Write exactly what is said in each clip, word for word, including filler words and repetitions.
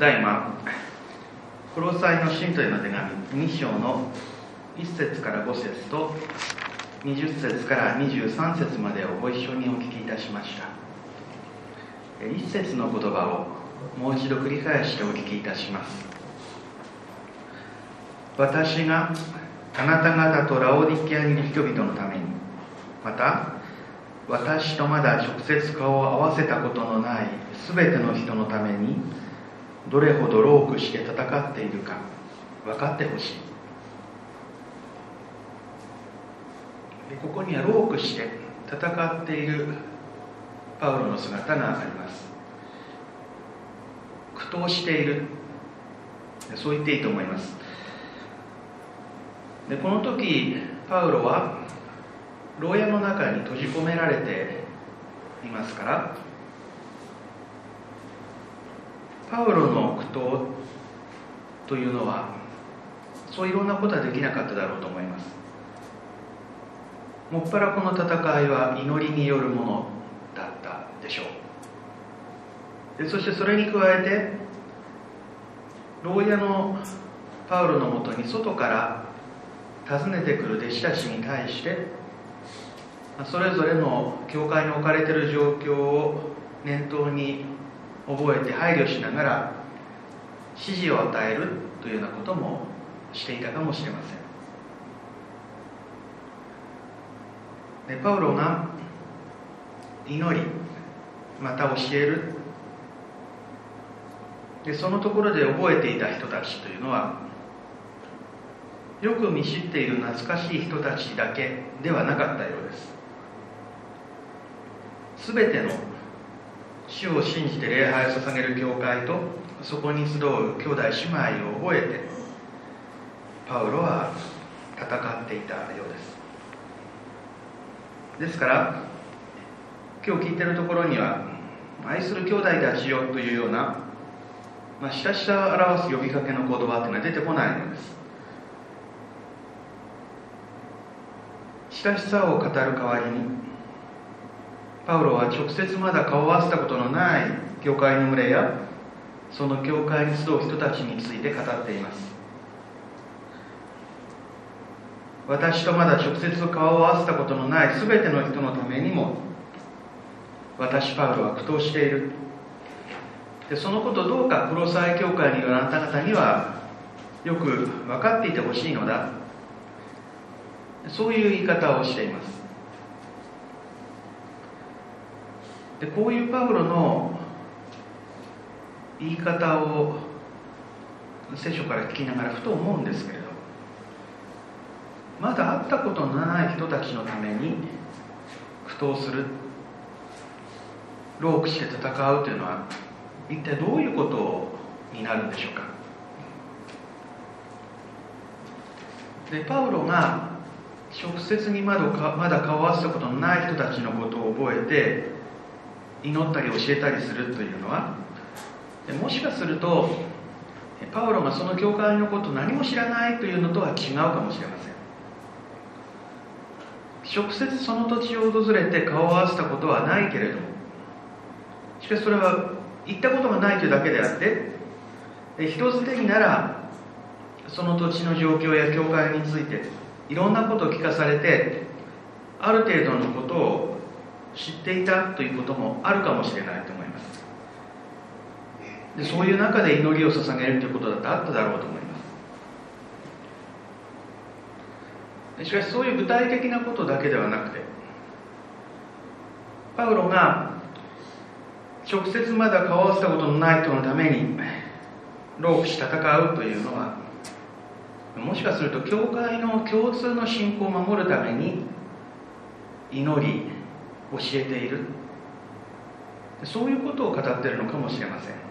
ただいまコロサイの信徒への手紙に章のいっ節からご節とにじゅっ節からにじゅうさん節までをご一緒にお聞きいたしました。いっ節の言葉をもう一度繰り返してお聞きいたします。私があなた方とラオディキアにいる人々のために、また私とまだ直接顔を合わせたことのないすべての人のためにどれほど労苦して戦っているか分かってほしい。ここには労苦して戦っているパウロの姿があります。苦闘している、そう言っていいと思います。でこの時パウロは牢屋の中に閉じ込められていますから、パウロの苦闘というのはそういろんなことはできなかっただろうと思います。もっぱらこの戦いは祈りによるものだったでしょう。でそしてそれに加えて牢屋のパウロのもとに外から訪ねてくる弟子たちに対してそれぞれの教会に置かれている状況を念頭に覚えて配慮しながら指示を与えるというようなこともしていたかもしれません。でパウロが祈りまた教える、でそのところで覚えていた人たちというのはよく見知っている懐かしい人たちだけではなかったようです。すべての主を信じて礼拝を捧げる教会とそこに集う兄弟姉妹を覚えてパウロは戦っていたようです。ですから今日聞いているところには愛する兄弟たちよというような、まあ、親しさを表す呼びかけの言葉というのは出てこないのです。親しさを語る代わりにパウロは直接まだ顔を合わせたことのない教会の群れやその教会に集う人たちについて語っています。私とまだ直接顔を合わせたことのないすべての人のためにも私パウロは苦闘している。でそのことをどうかコロサイ教会にいるあなた方にはよく分かっていてほしいのだ、そういう言い方をしています。でこういうパウロの言い方を聖書から聞きながらふと思うんですけれど、まだ会ったことのない人たちのために苦闘する、労苦して戦うというのは一体どういうことになるんでしょうか。でパウロが直接にまだまだ顔を合わせたことのない人たちのことを覚えて祈ったり教えたりするというのは、もしかするとパウロがその教会のことを何も知らないというのとは違うかもしれません。直接その土地を訪れて顔を合わせたことはないけれども、しかしそれは行ったことがないというだけであって、人づてにならその土地の状況や教会についていろんなことを聞かされてある程度のことを知っていたということもあるかもしれないと思います。でそういう中で祈りを捧げるということだってあっただろうと思います。しかしそういう具体的なことだけではなくて、パウロが直接まだ顔を合わせたことのない人のために労苦し戦うというのは、もしかすると教会の共通の信仰を守るために祈り教えている、そういうことを語っているのかもしれません。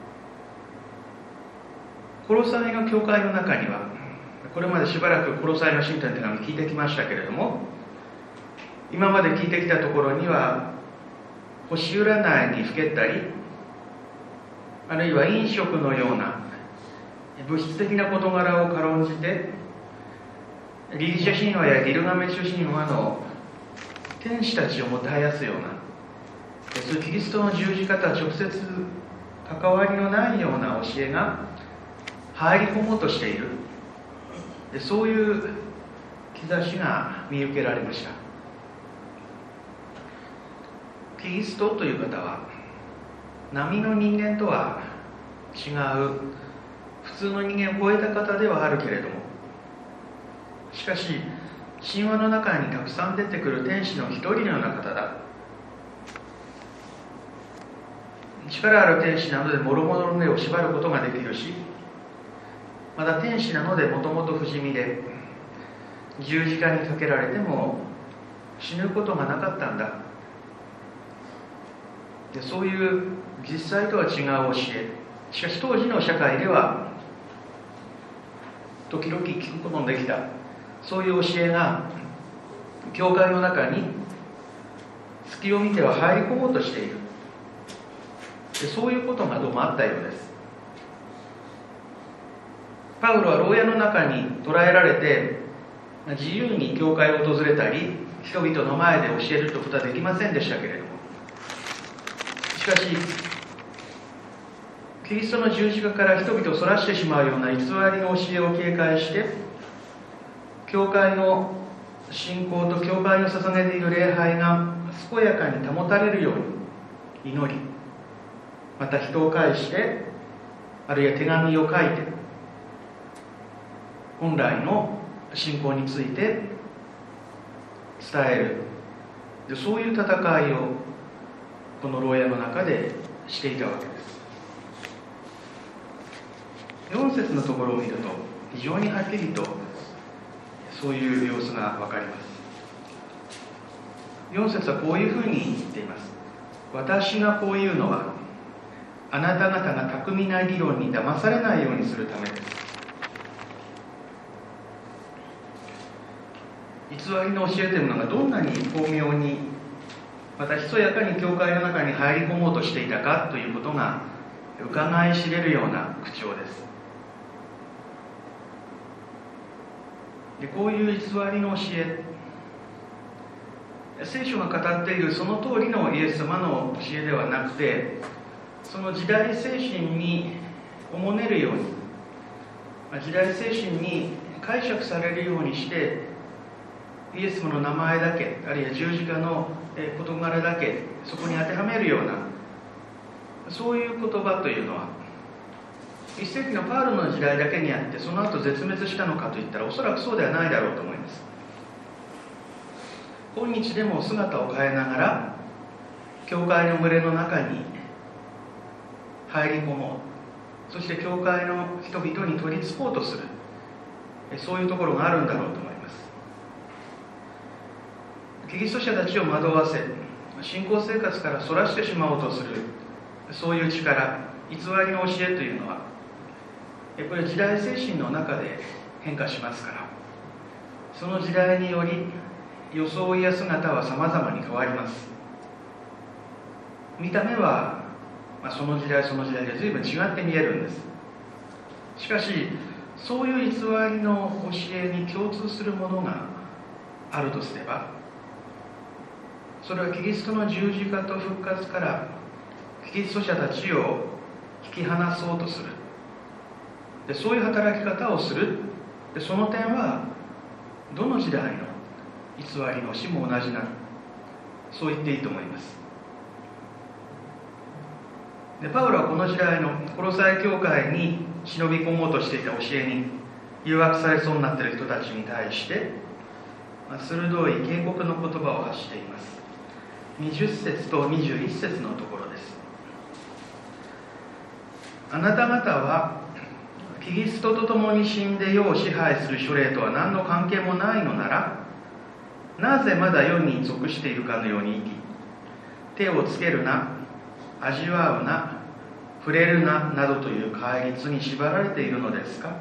コロサイの教会の中にはこれまでしばらくコロサイの信徒の手紙聞いてきましたけれども、今まで聞いてきたところには星占いにふけったり、あるいは飲食のような物質的な事柄を軽んじてギリシャ神話やギルガメシュ神話の天使たちをもてはやすような、そういうキリストの十字架とは直接関わりのないような教えが入り込もうとしている、でそういう兆しが見受けられました。キリストという方は並の人間とは違う普通の人間を超えた方ではあるけれども、しかし神話の中にたくさん出てくる天使の一人のような方だ。力ある天使なので諸々の目を縛ることができるし、また天使なのでもともと不死身で十字架にかけられても死ぬことがなかったんだ。でそういう実際とは違う教え、しかし当時の社会では時々聞くことのできたそういう教えが教会の中に隙を見ては入り込もうとしている。でそういうことがどうもあったようです。パウロは牢屋の中に捕らえられて自由に教会を訪れたり人々の前で教えるということはできませんでしたけれども、しかしキリストの十字架から人々をそらしてしまうような偽りの教えを警戒して、教会の信仰と教会の捧げている礼拝が健やかに保たれるように祈り、また人を介してあるいは手紙を書いて本来の信仰について伝える、そういう戦いをこの牢屋の中でしていたわけです。よん節のところを見ると非常にはっきりとそういう様子が分かります。よん節はこういうふうに言っています。私がこういうのはあなた方が巧みな議論に騙されないようにするためです。偽りの教えというものがどんなに巧妙にまたひそやかに教会の中に入り込もうとしていたかということが伺い知れるような口調です。でこういう偽りの教え、聖書が語っているその通りのイエス様の教えではなくて、その時代精神におもねるように、時代精神に解釈されるようにしてイエス様の名前だけ、あるいは十字架の事柄だけそこに当てはめるような、そういう言葉というのはいっ世紀のパウロの時代だけにあって、その後絶滅したのかといったらおそらくそうではないだろうと思います。今日でも姿を変えながら教会の群れの中に入り込もう、そして教会の人々に取り付こうとする、そういうところがあるんだろうと思います。キリスト者たちを惑わせ信仰生活からそらしてしまおうとするそういう力、偽りの教えというのはこれ時代精神の中で変化しますから、その時代により装いや姿は様々に変わります。見た目は、まあ、その時代その時代で随分違って見えるんです。しかしそういう偽りの教えに共通するものがあるとすれば、それはキリストの十字架と復活からキリスト者たちを引き離そうとする、でそういう働き方をする。でその点はどの時代の偽りの死も同じなる、そう言っていいと思います。でパウロはこの時代のコロサイ教会に忍び込もうとしていた教えに誘惑されそうになっている人たちに対して、まあ、鋭い警告の言葉を発しています。にじゅっ節とにじゅういち節のところです。あなた方はキリストと共に死んで世を支配する諸霊とは何の関係もないのなら、なぜまだ世に属しているかのように生き、手をつけるな、味わうな、触れるななどという戒律に縛られているのですか。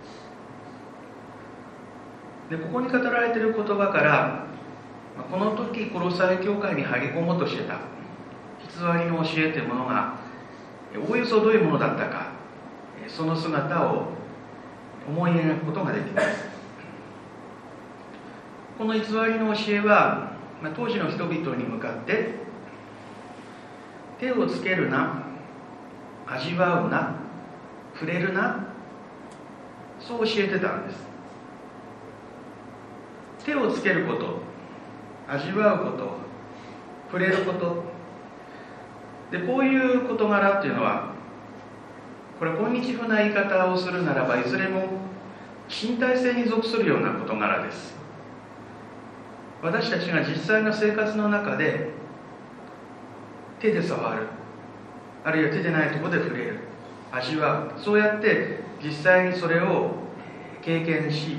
でここに語られている言葉から、この時コロサイ教会に入り込もうとしてた偽りの教えというものがおおよそどういうものだったか、その姿を思い描くことができます。この偽りの教えは、当時の人々に向かって手をつけるな、 味わうな、触れるな、そう教えてたんです。手をつけること、味わうこと、触れることで、こういう事柄っていうのは、これ今日風な言い方をするならば、いずれも身体性に属するような事柄です。私たちが実際の生活の中で手で触る、あるいは手でないところで触れる、味わう、そうやって実際にそれを経験し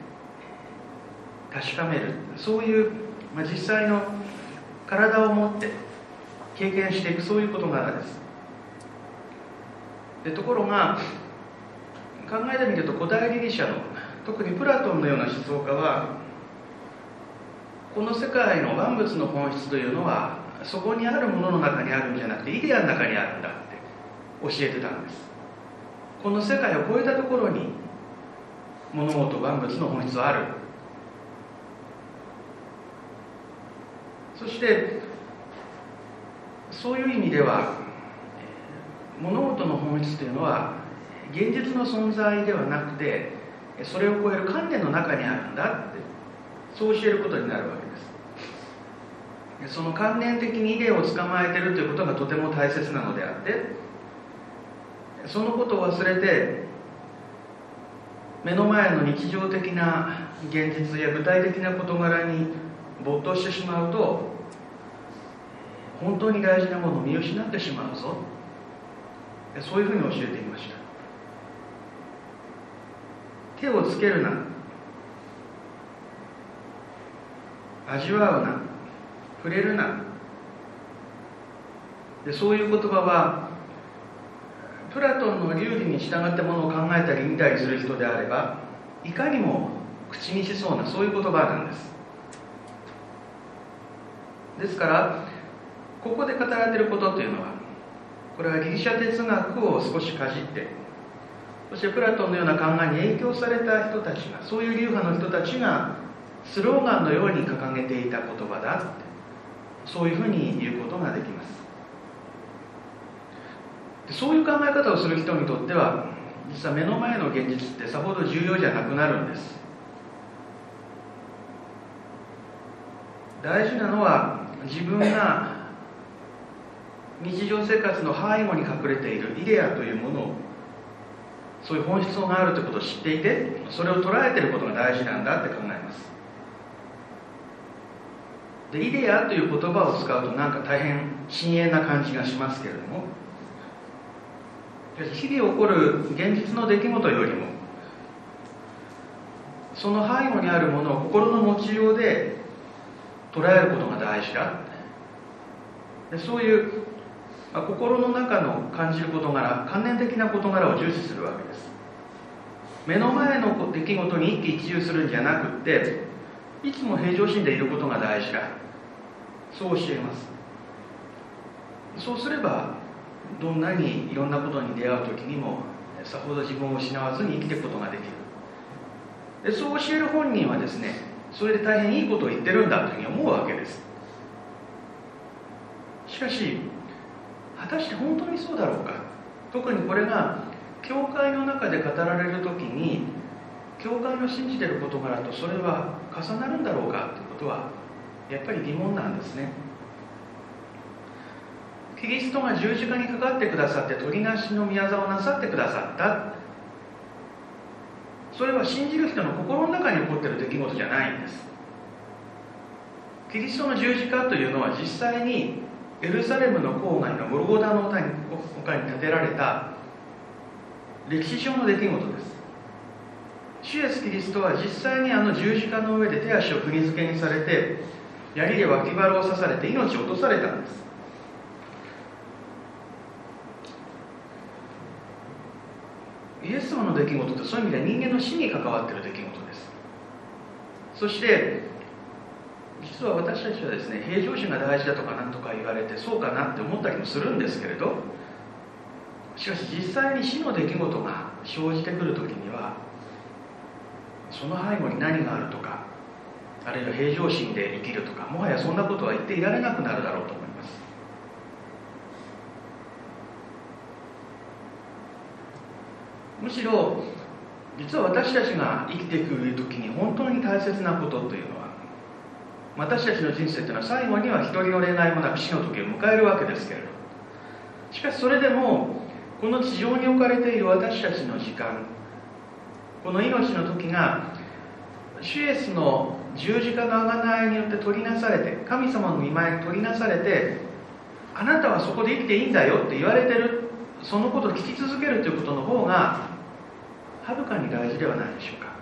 確かめる、そういう、まあ、実際の体を持って経験していく、そういう事柄です。でところが考えてみると、古代ギリシャの特にプラトンのような思想家は、この世界の万物の本質というのはそこにあるものの中にあるんじゃなくて、イデアの中にあるんだって教えてたんです。この世界を超えたところに物事万物の本質はある。そしてそういう意味では、物事の本質というのは現実の存在ではなくて、それを超える観念の中にあるんだって、そう教えることになるわけです。その観念的にイデアを捕まえているということがとても大切なのであって、そのことを忘れて目の前の日常的な現実や具体的な事柄に没頭してしまうと、本当に大事なものを見失ってしまうぞ、そういうふうに教えていました。手をつけるな、味わうな、触れるな。でそういう言葉はプラトンの流儀に従ってものを考えたり見たりする人であれば、いかにも口にしそうな、そういう言葉なんです。ですからここで語られていることというのは、これはギリシャ哲学を少しかじって、そしてプラトンのような考えに影響された人たちが、そういう流派の人たちがスローガンのように掲げていた言葉だって、そういうふうに言うことができます。そういう考え方をする人にとっては、実は目の前の現実ってさほど重要じゃなくなるんです。大事なのは、自分が日常生活の背後に隠れているイデアというものを、そういう本質があるということを知っていて、それを捉えていることが大事なんだって考えます。でイデアという言葉を使うとなんか大変深遠な感じがしますけれども、日々起こる現実の出来事よりも、その背後にあるものを心の持ちようで捉えることが大事だ。でそういう、まあ、心の中の感じる事柄、観念的な事柄を重視するわけです。目の前の出来事に一喜一憂するんじゃなくって、いつも平常心でいることが大事だ、そう教えます。そうすればどんなにいろんなことに出会う時にもさほど自分を失わずに生きていくことができる。でそう教える本人はですね、それで大変いいことを言ってるんだというふうに思うわけです。しかし果たして本当にそうだろうか。特にこれが教会の中で語られる時に、教会の信じている事柄とそれは重なるんだろうかということはやっぱり疑問なんですね。キリストが十字架にかかってくださって、取りなしの宮座をなさってくださった、それは信じる人の心の中に起こっている出来事じゃないんです。キリストの十字架というのは実際にエルサレムの郊外のゴルゴダの丘に建てられた歴史上の出来事です。主イエスキリストは実際にあの十字架の上で手足を釘付けにされて、槍で脇腹を刺されて命を落とされたんです。イエス様の出来事ってそういう意味では人間の死に関わっている出来事です。そして実は私たちはですね、平常心が大事だとか何とか言われてそうかなって思ったりもするんですけれど、しかし実際に死の出来事が生じてくる時には、その背後に何があるとか、あるいは平常心で生きるとか、もはやそんなことは言っていられなくなるだろうと思います。 むしろ実は私たちが生きていく時に本当に大切なことというのは、私たちの人生というのは最後には一人の例外もなく死の時を迎えるわけですけれど、しかしそれでもこの地上に置かれている私たちの時間、この命の時が主イエスの十字架の贖いによって取りなされて、神様の御前に取りなされて、あなたはそこで生きていいんだよって言われてる、そのことを聞き続けるということの方がはるかに大事ではないでしょうか。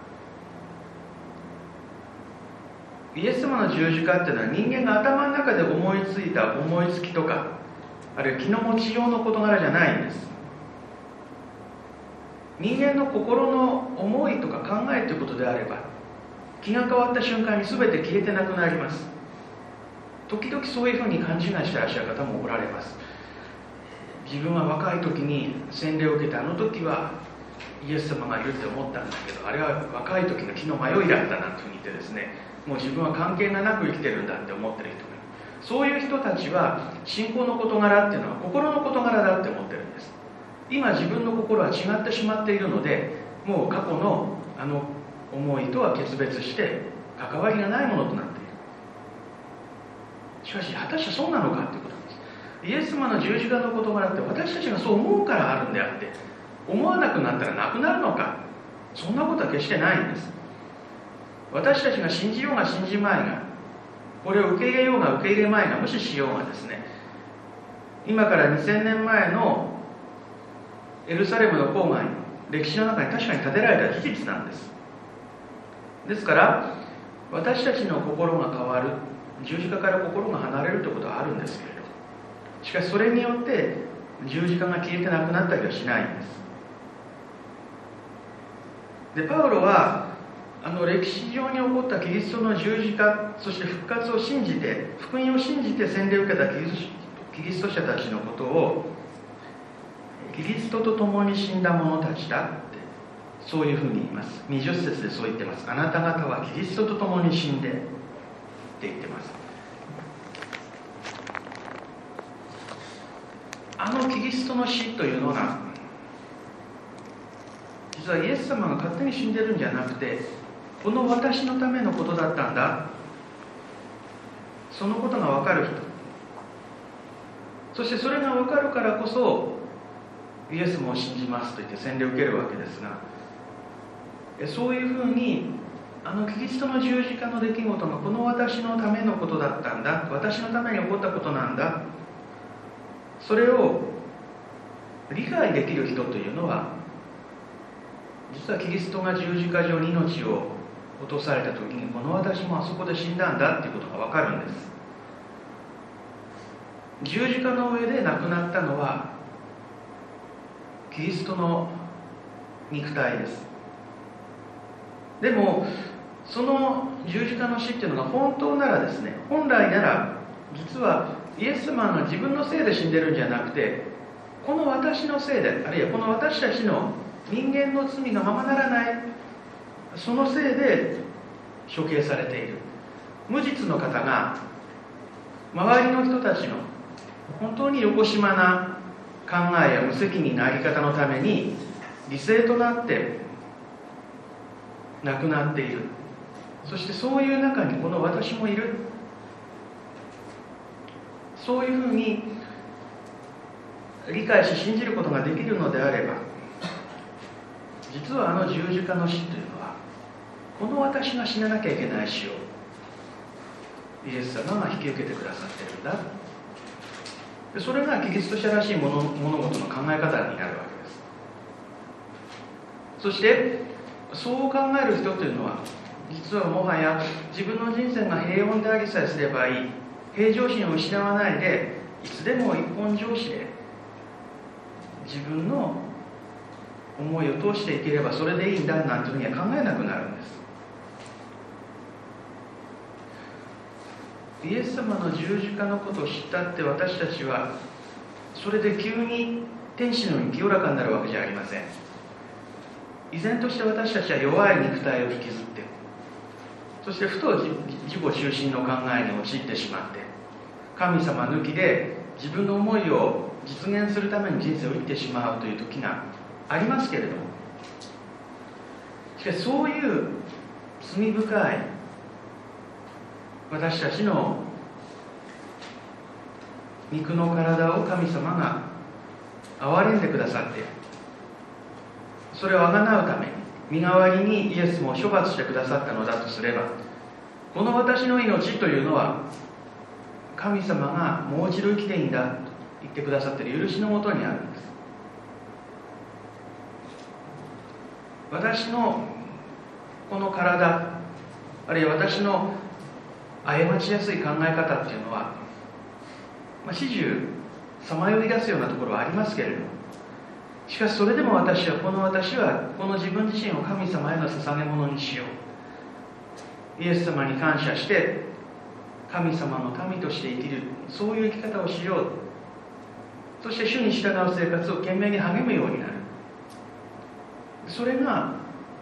イエス様の十字架っていうのは人間が頭の中で思いついた思いつきとか、あるいは気の持ちようの事柄じゃないんです。人間の心の思いとか考えということであれば、気が変わった瞬間に全て消えてなくなります。時々そういうふうに勘違いしてらっしゃる方もおられます。自分は若い時に洗礼を受けて、あの時はイエス様がいるって思ったんだけど、あれは若い時の気の迷いだったなんていうふうに言ってですね、もう自分は関係がなく生きてるんだって思ってる人がいる。そういう人たちは信仰の事柄っていうのは心の事柄だって思ってるんです。今自分の心は違ってしまっているので、もう過去のあの思いとは決別して関わりがないものとなっている。しかし果たしてそうなのかということなんです。イエス様の十字架の事柄って私たちがそう思うからあるんであって、思わなくなったらなくなるのか、そんなことは決してないんです。私たちが信じようが信じまいが、これを受け入れようが受け入れまいが、無視しようがですね、今からにせんねんまえのエルサレムの郊外の歴史の中に確かに建てられた事実なんです。ですから私たちの心が変わる、十字架から心が離れるということはあるんですけれど、しかしそれによって十字架が消えてなくなったりはしないんです。でパウロはあの歴史上に起こったキリストの十字架、そして復活を信じて、福音を信じて洗礼を受けたキリスト、キリスト者たちのことをキリストと共に死んだ者たちだって、そういうふうに言います。にじゅっ節でそう言ってます。あなた方はキリストと共に死んでって言ってます。あのキリストの死というのが実はイエス様が勝手に死んでるんじゃなくて、この私のためのことだったんだ、そのことが分かる人、そしてそれが分かるからこそイエスも信じますと言って洗礼を受けるわけですが、そういうふうにあのキリストの十字架の出来事がこの私のためのことだったんだ、私のために起こったことなんだ、それを理解できる人というのは、実はキリストが十字架上に命を落とされた時に、この私もあそこで死んだんだということが分かるんです。十字架の上で亡くなったのはキリストの肉体です。でもその十字架の死っていうのが本当ならですね、本来なら実はイエス様が自分のせいで死んでるんじゃなくて、この私のせいで、あるいはこの私たちの人間の罪がままならない、そのせいで処刑されている無実の方が、周りの人たちの本当によこしまな考えや無責任な在り方のために犠牲となって亡くなっている。そしてそういう中にこの私もいる。そういうふうに理解し信じることができるのであれば、実はあの十字架の死というのはこの私が死ななきゃいけない死をイエス様が引き受けてくださっているんだ。でそれがキリスト者らしい物物事の考え方になるわけです。そしてそう考える人というのは、実はもはや自分の人生が平穏でありさえすればいい、平常心を失わないでいつでも一本上司で自分の思いを通していければそれでいいんだなんていうふうには考えなくなるんです。イエス様の十字架のことを知ったって私たちはそれで急に天使のように清らかになるわけじゃありません。依然として私たちは弱い肉体を引きずって、そしてふと自己中心の考えに陥ってしまって、神様抜きで自分の思いを実現するために人生を生きてしまうという時がありますけれども、 しかしそういう罪深い私たちの肉の体を神様が憐れんでくださっている。それをあがなうために身代わりにイエスも処罰してくださったのだとすれば、この私の命というのは神様がもう一度生きていいんだと言ってくださっている許しのもとにあるんです。私のこの体、あるいは私の過ちやすい考え方っていうのは、まあ、始終さまよい出すようなところはありますけれども、しかしそれでも私はこの私はこの自分自身を神様への捧げ物にしよう、イエス様に感謝して神様の民として生きる、そういう生き方をしよう、そして主に従う生活を懸命に励むようになる。それが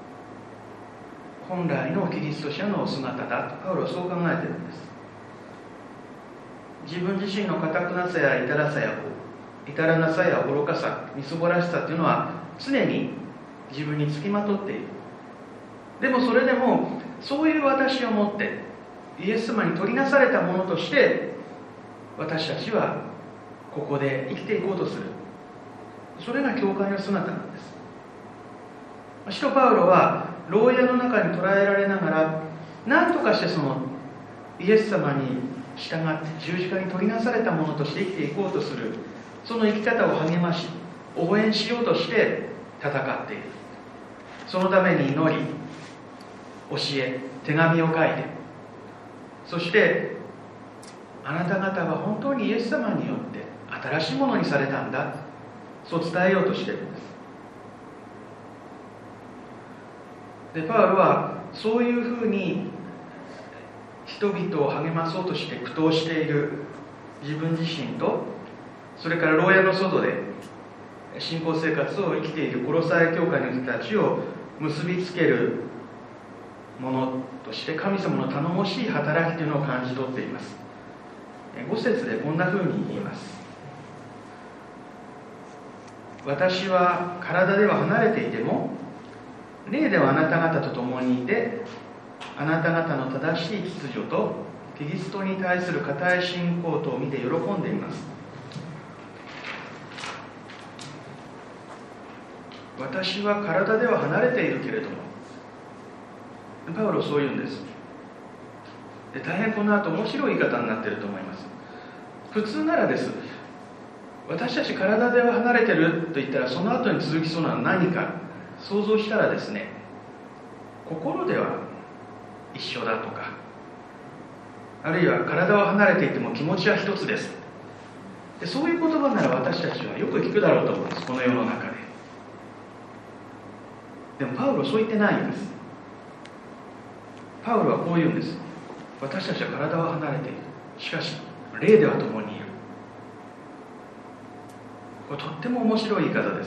本来のキリスト者の姿だとパウロはそう考えているんです。自分自身の堅くなさや至らさや至らなさや愚かさ、みすぼらしさというのは常に自分につきまとっている。でもそれでもそういう私をもってイエス様に取りなされたものとして私たちはここで生きていこうとする。それが教会の姿なんです。使徒パウロは牢屋の中に捕らえられながら何とかしてそのイエス様に従って十字架に取りなされたものとして生きていこうとする、その生き方を励まし応援しようとして戦っている。そのために祈り、教え、手紙を書いて、そしてあなた方は本当にイエス様によって新しいものにされたんだ、そう伝えようとしているんです。でパウロはそういうふうに人々を励まそうとして苦闘している自分自身と、それから牢屋の外で信仰生活を生きているコロサイ教会の人たちを結びつけるものとして神様の頼もしい働きというのを感じ取っています。ご節でこんなふうに言います。私は体では離れていても霊ではあなた方と共にいて、あなた方の正しい秩序とキリストに対する固い信仰とを見て喜んでいます。私は体では離れているけれども、パウロはそう言うんです。で大変この後面白い言い方になっていると思います。普通ならです、私たち体では離れてると言ったらその後に続きそうなのは何か想像したらですね、心では一緒だとか、あるいは体は離れていても気持ちは一つです、でそういう言葉なら私たちはよく聞くだろうと思うんです、この世の中で。でもパウロはそう言ってないんです。パウロはこう言うんです。私たちは体は離れている、しかし霊では共にいる。これとっても面白い言い方です。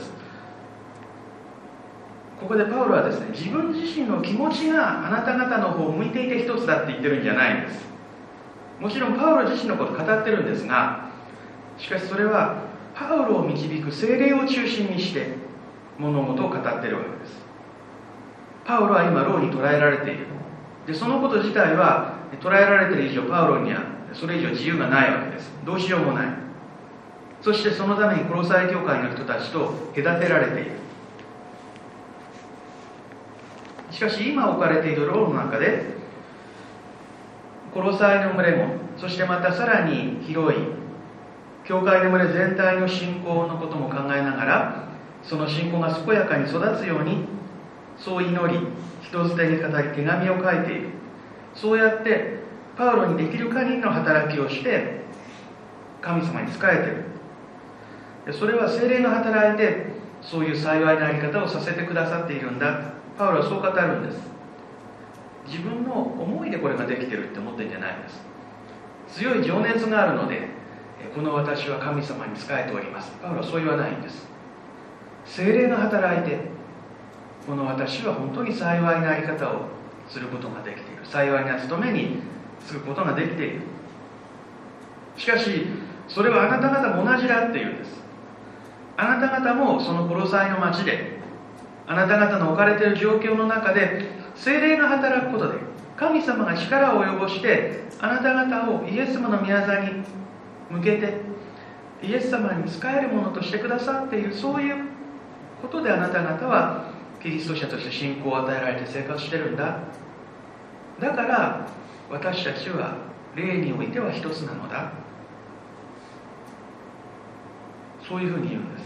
ここでパウロはですね、自分自身の気持ちがあなた方の方を向いていて一つだって言ってるんじゃないんです。もちろんパウロ自身のことを語ってるんですが、しかしそれはパウロを導く聖霊を中心にして物事を語っているわけです。パウロは今牢に捕らえられている。でそのこと自体は捕らえられている以上パウロにはそれ以上自由がないわけです。どうしようもない。そしてそのためにコロサイ教会の人たちと隔てられている。しかし今置かれている牢の中でコロサイの群れも、そしてまたさらに広い教会の群れ全体の信仰のことも考えながら、その信仰が健やかに育つようにそう祈り、人づてに語り手紙を書いている。そうやってパウロにできる限りの働きをして神様に仕えている。でそれは聖霊が働いてそういう幸いなあり方をさせてくださっているんだ。パウロはそう語るんです。自分の思いでこれができてるって思ってるんじゃないんです。強い情熱があるのでこの私は神様に仕えております。パウロはそう言わないんです。聖霊が働いてこの私は本当に幸いなあり方をすることができている。幸いな務めに就くことができている。しかしそれはあなた方も同じだっていうんです。あなた方もそのコロサイの町であなた方の置かれている状況の中で聖霊が働くことで、神様が力を及ぼしてあなた方をイエス様の御業に向けてイエス様に仕えるものとしてくださっている、そういうことであなた方はキリスト者として信仰を与えられて生活してるんだ。だから私たちは霊においては一つなのだ、そういうふうに言うんです。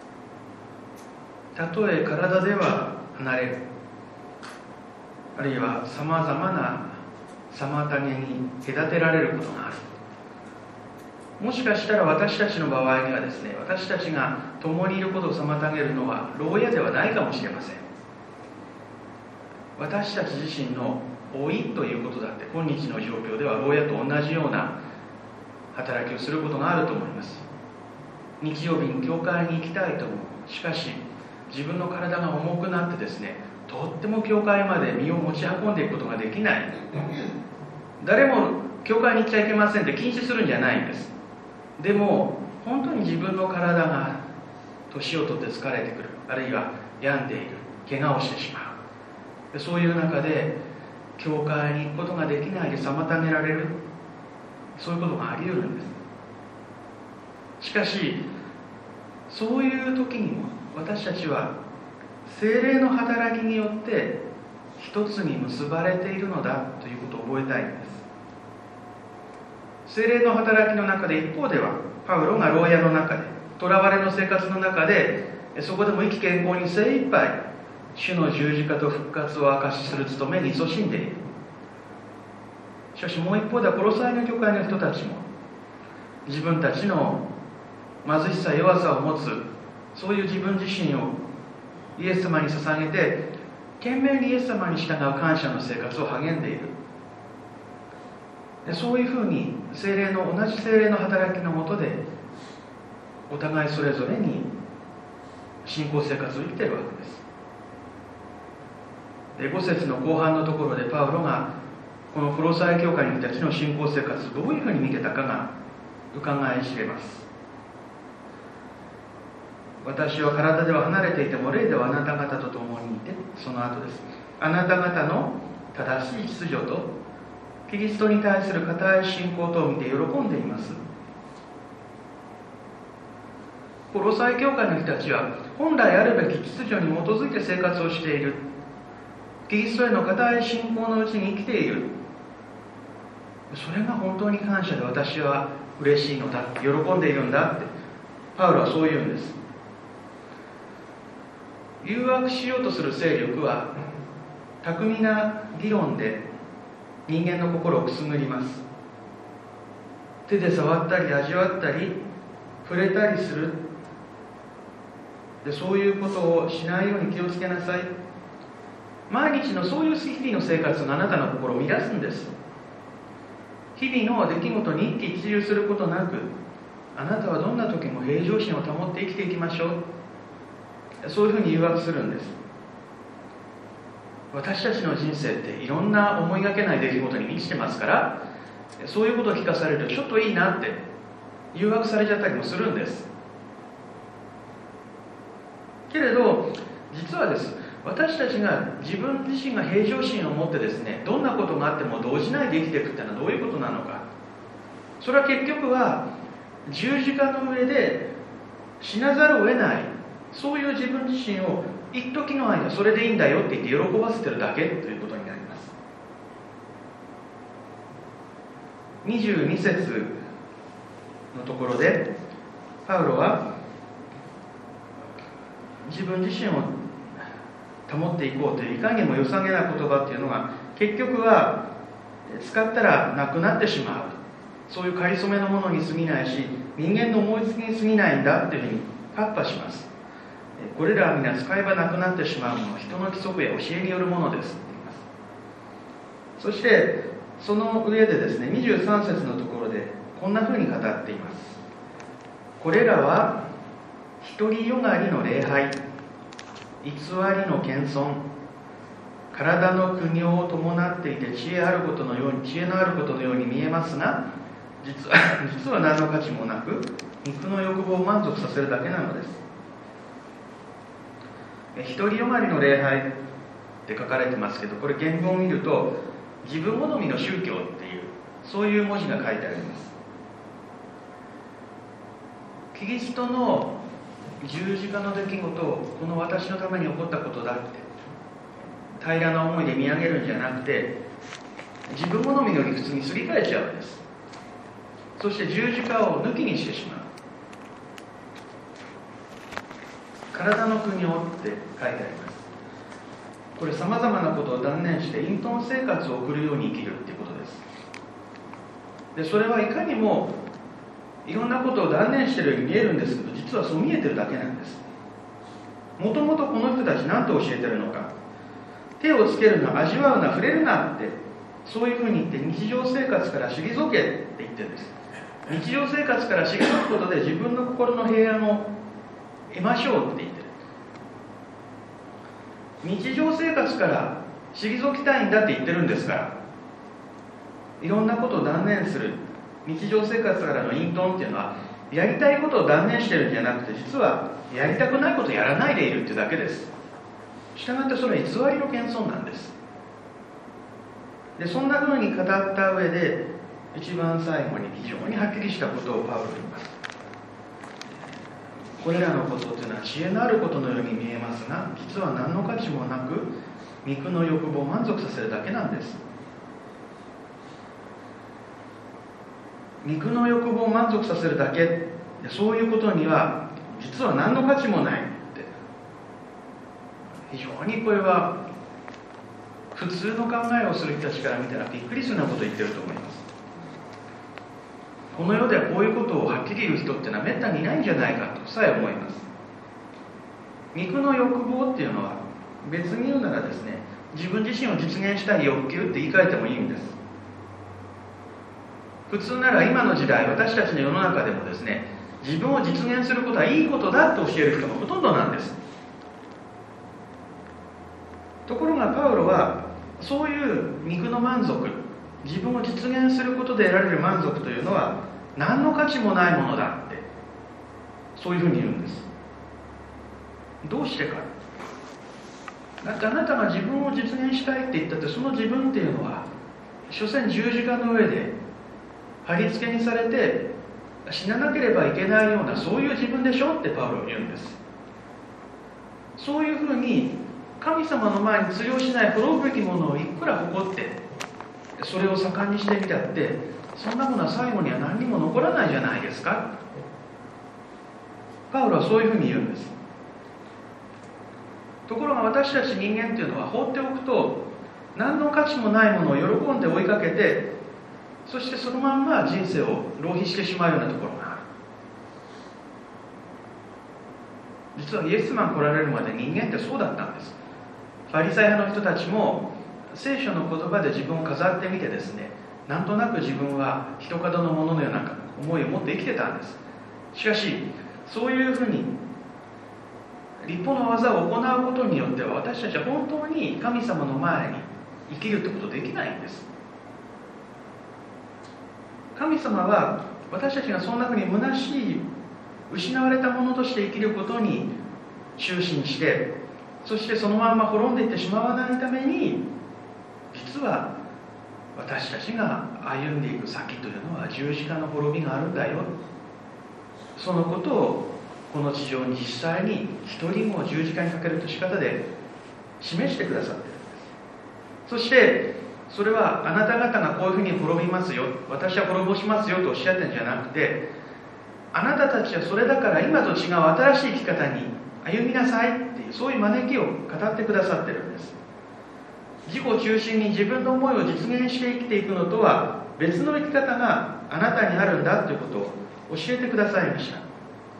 たとえ体では離れる、あるいはさまざまな妨げに隔てられることがある。もしかしたら私たちの場合にはですね、私たちが共にいることを妨げるのは牢屋ではないかもしれません。私たち自身の老いということだって今日の状況では牢屋と同じような働きをすることがあると思います。日曜日に教会に行きたいと思う。しかし自分の体が重くなってですね、とっても教会まで身を持ち運んでいくことができない。誰も教会に行っちゃいけませんって禁止するんじゃないんです。でも本当に自分の体が年を取って疲れてくる、あるいは病んでいる、怪我をしてしまう、そういう中で教会に行くことができないで妨げられる、そういうことがあり得るんです。しかしそういう時にも私たちは聖霊の働きによって一つに結ばれているのだということを覚えたいんです。聖霊の働きの中で一方ではパウロが牢屋の中で囚われの生活の中でそこでも意気健康に精一杯主の十字架と復活を証しする務めに勤しんでいる。しかしもう一方ではコロサイの教会の人たちも自分たちの貧しさ弱さを持つそういう自分自身をイエス様に捧げて懸命にイエス様に従う感謝の生活を励んでいる。でそういうふうに聖霊の同じ聖霊の働きのもとでお互いそれぞれに信仰生活を生きているわけです。でご節の後半のところでパウロがこのコロサイ教会の人たちの信仰生活をどういうふうに見てたかが伺い知れます。私は体では離れていても霊ではあなた方と共にいて、その後です。あなた方の正しい秩序とキリストに対する固い信仰とを見て喜んでいます。コロサイ教会の人たちは本来あるべき秩序に基づいて生活をしている。キリストへの固い信仰のうちに生きている。それが本当に感謝で私は嬉しいのだ、喜んでいるんだってパウロはそう言うんです。誘惑しようとする勢力は巧みな議論で人間の心をくすぐります。手で触ったり味わったり触れたりする。でそういうことをしないように気をつけなさい。毎日のそういう日々の生活があなたの心を乱すんです。日々の出来事に一喜一憂することなく、あなたはどんな時も平常心を保って生きていきましょう。そういうふうに誘惑するんです。私たちの人生っていろんな思いがけない出来事に満ちてますから、そういうことを聞かされるとちょっといいなって誘惑されちゃったりもするんです。けれど実はです、私たちが自分自身が平常心を持ってですね、どんなことがあっても動じないで生きていくっていうのはどういうことなのか。それは結局は十字架の上で死なざるを得ない、そういう自分自身を一時の間それでいいんだよって言って喜ばせてるだけということになります。にじゅうに節のところでパウロは自分自身を保っていこうといういかにも良さげな言葉っていうのが結局は使ったらなくなってしまう、そういうかりそめのものに過ぎないし人間の思いつきに過ぎないんだというふうにパッパします。これらは皆使えばなくなってしまうもの、人の規則や教えによるものですと言います。そしてその上でですね、にじゅうさん節のところでこんなふうに語っています。これらは独りよがりの礼拝、偽りの謙遜、体の苦行を伴っていて知恵あることのように知恵のあることのように見えますが、実は実は何の価値もなく肉の欲望を満足させるだけなのです。 一人よがりの礼拝って書かれてますけど、これ原文を見ると自分好みの宗教っていう、そういう文字が書いてあります。キリストの十字架の出来事をこの私のために起こったことだって平らな思いで見上げるんじゃなくて、自分好みの理屈にすり替えちゃうんです。そして十字架を抜きにしてしまう。体の国をって書いてあります。これさまざまなことを断念して隠遁生活を送るように生きるっていうことです。でそれはいかにもいろんなことを断念しているように見えるんですけど、実はそう見えてるだけなんです。もともとこの人たち何と教えてるのか、手をつけるな、味わうな、触れるなって、そういうふうに言って日常生活から退けって言ってるんです。日常生活から退くことで自分の心の平安を得ましょうって言ってる。日常生活から退きたいんだって言ってるんですから、いろんなことを断念する、日常生活からの隠遁っていうのは、やりたいことを断念してるんじゃなくて、実はやりたくないことをやらないでいるっていうだけです。したがってそれは偽りの謙遜なんです。でそんなふうに語った上で、一番最後に非常にはっきりしたことをパウロは言います。これらのことというのは知恵のあることのように見えますが、実は何の価値もなく、肉の欲望を満足させるだけなんです。肉の欲望を満足させるだけ、そういうことには実は何の価値もないって、非常にこれは普通の考えをする人たちから見たらびっくりするようなことを言ってると思います。この世ではこういうことをはっきり言う人っていうのはめったにいないんじゃないかとさえ思います。肉の欲望っていうのは、別に言うならですね、自分自身を実現したい欲求って言い換えてもいいんです。普通なら今の時代、私たちの世の中でもですね、自分を実現することはいいことだと教える人がほとんどなんです。ところがパウロは、そういう肉の満足、自分を実現することで得られる満足というのは何の価値もないものだって、そういうふうに言うんです。どうしてか。だってあなたが自分を実現したいって言ったって、その自分っていうのは所詮十字架の上で貼り付けにされて死ななければいけないような、そういう自分でしょってパウロは言うんです。そういうふうに神様の前に通用しない滅ぶべきものをいくら誇ってそれを盛んにしてみたって、そんなものは最後には何にも残らないじゃないですか。パウロはそういうふうに言うんです。ところが私たち人間っていうのは放っておくと、何の価値もないものを喜んで追いかけて、そしてそのまんま人生を浪費してしまうようなところがある。実はイエス様が来られるまで人間ってそうだったんです。ファリサイ派の人たちも聖書の言葉で自分を飾ってみてですね、なんとなく自分は一角のもののような思いを持って生きてたんです。しかしそういうふうに立法の技を行うことによっては、私たちは本当に神様の前に生きるってことできないんです。神様は私たちがそんなふうに虚しい失われたものとして生きることに執心して、そしてそのまま滅んでいってしまわないために、実は私たちが歩んでいく先というのは十字架の滅びがあるんだよ、そのことをこの地上に実際に一人も十字架にかけるとし方で示してくださっているんです。そしてそれはあなた方がこういうふうに滅びますよ、私は滅ぼしますよとおっしゃってるんじゃなくて、あなたたちはそれだから今と違う新しい生き方に歩みなさいっていう、そういう招きを語ってくださってるんです。自己中心に自分の思いを実現して生きていくのとは別の生き方があなたにあるんだということを教えてくださいました。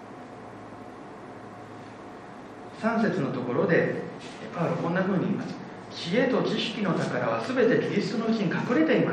さん節のところでパウロこんなふうに言います。知恵と知識の宝は全てキリストのうちに隠れています。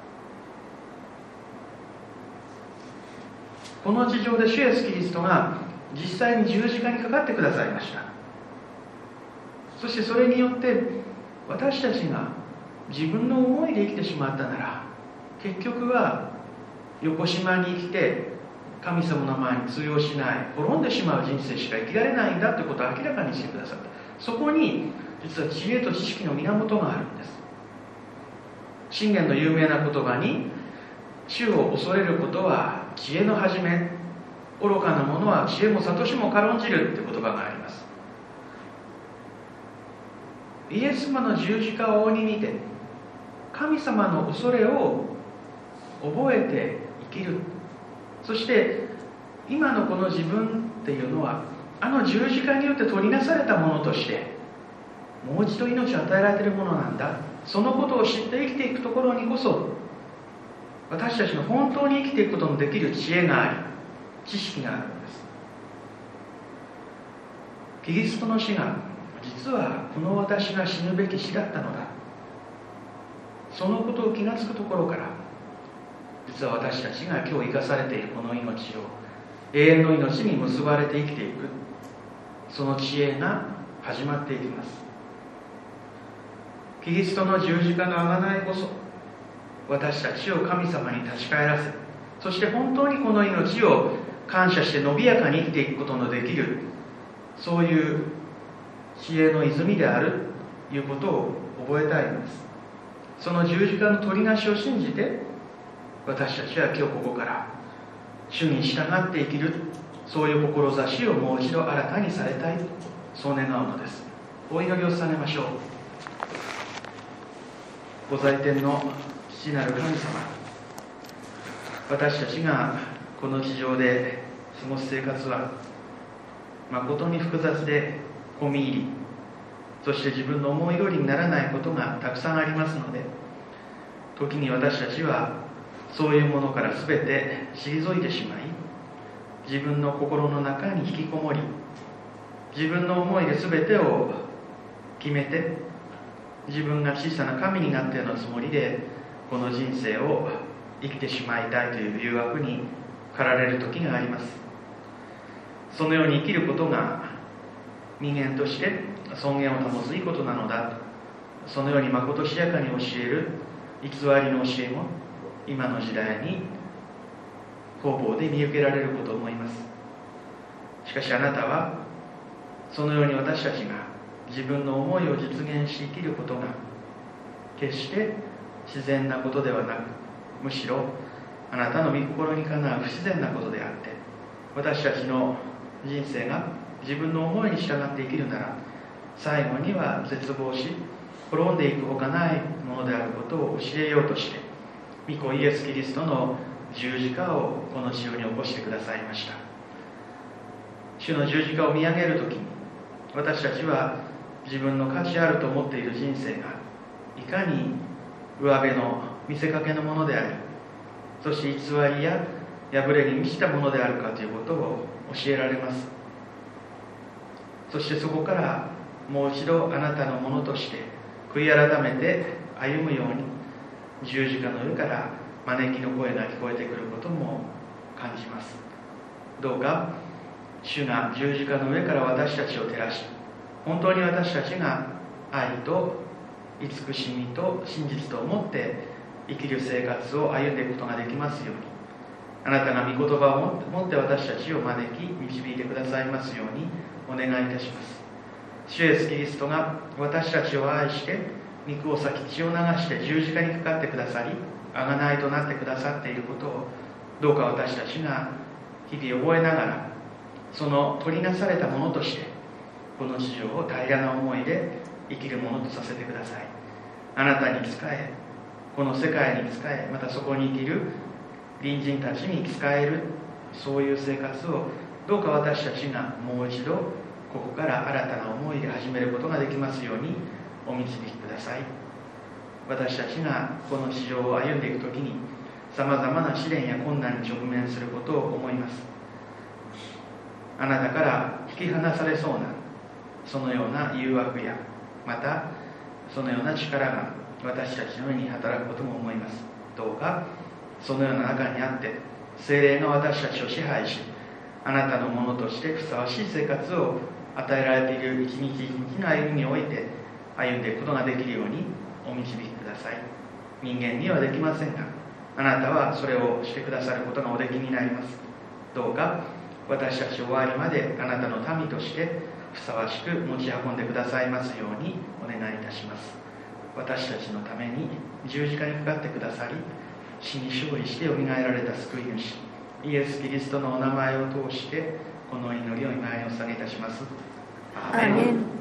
この地上で主イエスキリストが実際に十字架にかかってくださいました。そしてそれによって私たちが自分の思いで生きてしまったなら、結局は横島に生きて神様の前に通用しない、滅んでしまう人生しか生きられないんだということを明らかにしてくださった。 そこに実は知恵と知識の源があるんです。箴言の有名な言葉に、主を恐れることは知恵の始め、愚かな者は知恵も悟しも軽んじるって言葉があります。イエス様の十字架を追いに見て、神様の恐れを覚えて生きる。そして今のこの自分っていうのは、あの十字架によって取りなされたものとしてもう一度命を与えられているものなんだ。そのことを知って生きていくところにこそ、私たちの本当に生きていくことのできる知恵があり、知識があるんです。キリストの死が実はこの私が死ぬべき死だったのだ、そのことを気がつくところから、実は私たちが今日生かされているこの命を永遠の命に結ばれて生きていく、その知恵が始まっていきます。キリストの十字架の贖いこそ、私たちを神様に立ち返らせ、そして本当にこの命を感謝して伸びやかに生きていくことのできる、そういう知恵の泉であるということを覚えたいのです。その十字架の取りなしを信じて、私たちは今日ここから主に従って生きる、そういう志をもう一度新たにされたい、そう願うのです。お祈りを捧げましょう。ご在天の父なる神様、私たちがこの地上で過ごす生活は誠に複雑で込み入り、そして自分の思い通りにならないことがたくさんありますので、時に私たちはそういうものから全て退いてしまい、自分の心の中に引きこもり、自分の思いで全てを決めて、自分が小さな神になったようなつもりでこの人生を生きてしまいたいという誘惑に駆られる時があります。そのように生きることが人間として尊厳を保ついいことなのだと、そのようにまことしやかに教える偽りの教えも今の時代に方々で見受けられることを思います。しかしあなたはそのように私たちが自分の思いを実現し生きることが決して自然なことではなく、むしろあなたの御心にかなう不自然なことであって、私たちの人生が自分の思いに従って生きるなら、最後には絶望し滅んでいくほかないものであることを教えようとして、御子イエス・キリストの十字架をこの地上に起こしてくださいました。主の十字架を見上げるときに、私たちは自分の価値あると思っている人生がいかに上辺の見せかけのものであり、そして偽りや破れに満ちたものであるかということを教えられます。そしてそこからもう一度あなたのものとして悔い改めて歩むように、十字架の上から招きの声が聞こえてくることも感じます。どうか主が十字架の上から私たちを照らし、本当に私たちが愛と慈しみと真実とを持って生きる生活を歩んでいくことができますように、あなたが御言葉を持って私たちを招き導いてくださいますようにお願いいたします。主イエスキリストが私たちを愛して肉を裂き血を流して十字架にかかってくださり、贖いとなってくださっていることを、どうか私たちが日々覚えながら、その取りなされたものとしてこの地上を平らな思いで生きるものとさせてください。あなたに仕え、この世界に仕え、またそこに生きる隣人たちに仕える、そういう生活をどうか私たちがもう一度ここから新たな思いで始めることができますようにお導きください。私たちがこの地上を歩んでいくときにさまざまな試練や困難に直面することを思います。あなたから引き離されそうなそのような誘惑や、またそのような力が私たちの上に働くことも思います。どうかそのような中にあって聖霊が私たちを支配し、あなたのものとしてふさわしい生活を与えられている一日一日の歩みにおいて歩んでいくことができるようにお導きください。人間にはできませんが、あなたはそれをしてくださることがおできになります。どうか私たち終わりまであなたの民としてふふさわしく持ち運んでくださいますようにお願いいたします。私たちのために十字架にかかってくださり、死に勝利してよみがえられた救い主イエス・キリストのお名前を通してこの祈りを今にお捧げいたします。アーメン。